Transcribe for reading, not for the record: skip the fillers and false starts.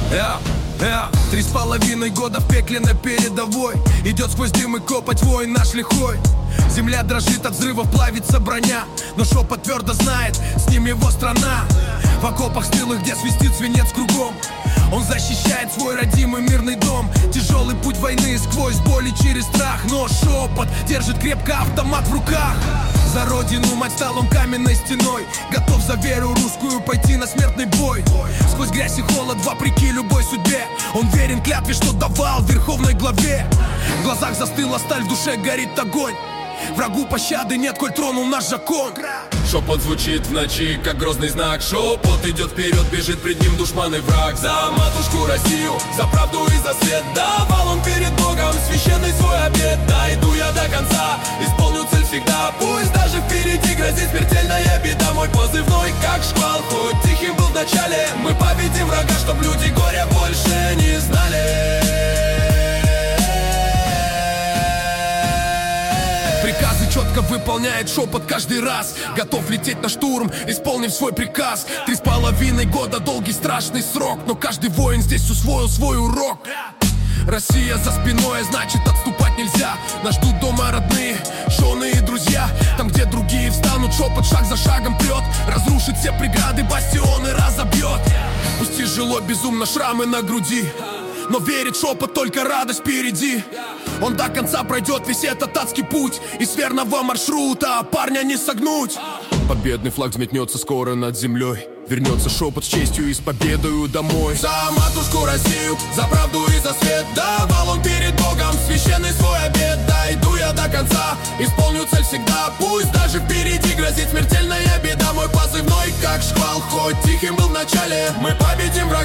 3,5 года в пекле на передовой. Идет сквозь дым и копоть воин наш лихой. Земля дрожит от взрывов, плавится броня, но шепот твердо знает, с ним его страна. В окопах стылых, где свистит свинец кругом, он защищает свой родимый мирный дом. Тяжелый путь войны сквозь боль и через страх, но шепот держит крепко автомат в руках. За родину мать стал он каменной стеной, готов за веру русскую пойти на смертный бой. Сквозь грязь и холод, вопреки любой судьбе, он верен клятве, что давал в верховной главе. В глазах застыла сталь, в душе горит огонь. Врагу пощады нет, коль тронул наш закон. Шепот звучит в ночи, как грозный знак. Шепот идет вперед, бежит пред ним душман и враг. За матушку Россию, за правду и за свет давал он перед Богом священный свой обет. Дойду я до конца, исполню цель всегда. Пусть даже впереди грозит смертельная беда. Мой позывной как шквал, хоть тихим был в начале. Мы победим врага, чтоб люди горя больше не знали. Приказы четко выполняет шепот каждый раз, готов лететь на штурм, исполнив свой приказ. 3,5 года, долгий страшный срок, но каждый воин здесь усвоил свой урок. Россия за спиной, значит отступать нельзя. Нас ждут дома родные, жены и друзья. Там, где другие встанут, шепот шаг за шагом прет, разрушит все преграды, бастионы разобьет. Пусть тяжело, безумно шрамы на груди, но верит шепот, только радость впереди. Он до конца пройдет весь этот адский путь, и с верного маршрута парня не согнуть. Победный флаг взметнется скоро над землей, вернется шепот с честью и с победою домой. За матушку Россию, за правду и за свет давал он перед Богом священный свой обет. Дойду я до конца, исполню цель всегда. Пусть даже впереди грозит смертельная беда. Мой позывной как шквал, хоть тихим был в начале. Мы победим врага.